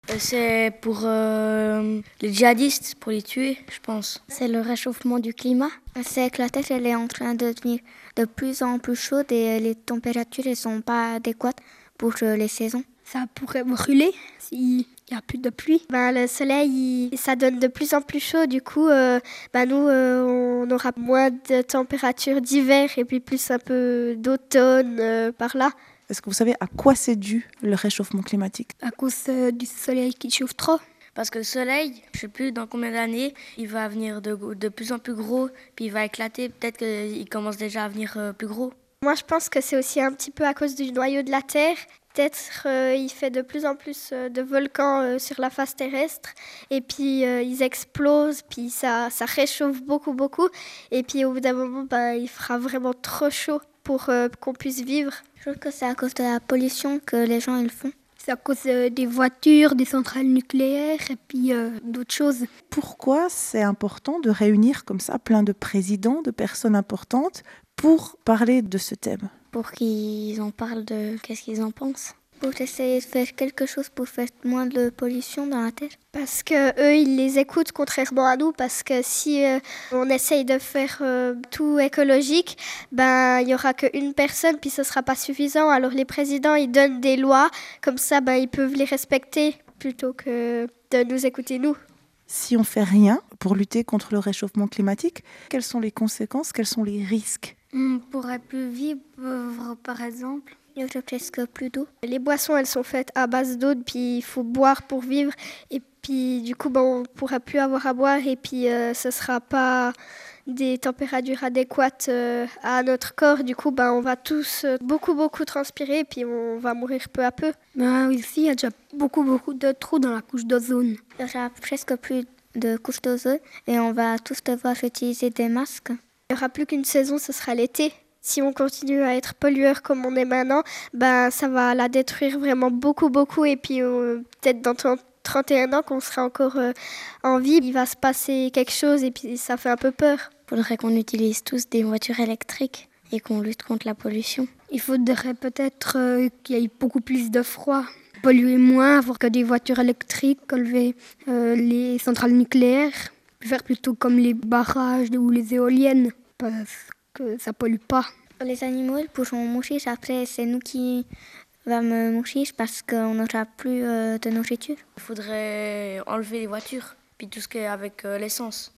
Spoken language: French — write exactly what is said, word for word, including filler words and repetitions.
Euh, C'est pour euh, les djihadistes, pour les tuer, je pense. C'est le réchauffement du climat. C'est que la Terre elle est en train de devenir de plus en plus chaude et les températures ne sont pas adéquates pour les saisons. Ça pourrait brûler s'il n'y a plus de pluie. Ben, le soleil, il, ça donne de plus en plus chaud. Du coup, euh, ben, nous, euh, on aura moins de température d'hiver et puis plus un peu d'automne euh, par là. Est-ce que vous savez à quoi c'est dû le réchauffement climatique? À cause euh, du soleil qui chauffe trop. Parce que le soleil, je ne sais plus dans combien d'années, il va venir de, de plus en plus gros, puis il va éclater. Peut-être qu'il commence déjà à venir euh, plus gros. Moi, je pense que c'est aussi un petit peu à cause du noyau de la Terre. Peut-être euh, il fait de plus en plus euh, de volcans euh, sur la face terrestre et puis euh, ils explosent, puis ça, ça réchauffe beaucoup, beaucoup. Et puis au bout d'un moment, ben, il fera vraiment trop chaud pour euh, qu'on puisse vivre. Je trouve que c'est à cause de la pollution que les gens ils font. C'est à cause euh, des voitures, des centrales nucléaires et puis euh, d'autres choses. Pourquoi c'est important de réunir comme ça plein de présidents, de personnes importantes pour parler de ce thème? Pour qu'ils en parlent de qu'est-ce qu'ils en pensent. Pour essayer de faire quelque chose pour faire moins de pollution dans la Terre. Parce qu'eux, ils les écoutent contrairement à nous. Parce que si euh, on essaye de faire euh, tout écologique, ben, il n'y aura qu'une personne, puis ce ne sera pas suffisant. Alors les présidents, ils donnent des lois, comme ça, ben, ils peuvent les respecter plutôt que de nous écouter nous. Si on ne fait rien pour lutter contre le réchauffement climatique, quelles sont les conséquences, quels sont les risques? On ne pourrait plus vivre, par exemple. Il n'y aurait presque plus d'eau. Les boissons, elles sont faites à base d'eau, puis il faut boire pour vivre. Et puis, du coup, ben, on ne pourra plus avoir à boire. Et puis, euh, ce ne sera pas des températures adéquates euh, à notre corps. Du coup, ben, on va tous euh, beaucoup, beaucoup transpirer. Et puis, on va mourir peu à peu. Ben, ici, il y a déjà beaucoup, beaucoup de trous dans la couche d'ozone. Il n'y aura presque plus de couche d'ozone. Et on va tous devoir utiliser des masques. Il n'y aura plus qu'une saison, ce sera l'été. Si on continue à être pollueur comme on est maintenant, ben, ça va la détruire vraiment beaucoup, beaucoup. Et puis euh, peut-être dans trente et un ans qu'on sera encore euh, en vie, il va se passer quelque chose et puis ça fait un peu peur. Il faudrait qu'on utilise tous des voitures électriques et qu'on lutte contre la pollution. Il faudrait peut-être euh, qu'il y ait beaucoup plus de froid. Polluer moins, avoir que des voitures électriques, enlever euh, les centrales nucléaires, faire plutôt comme les barrages ou les éoliennes. Parce que ça pollue pas. Les animaux ils pourront mourir, après c'est nous qui allons mourir parce qu'on n'aura plus euh, de nourriture. Il faudrait enlever les voitures, puis tout ce qui est avec euh, l'essence.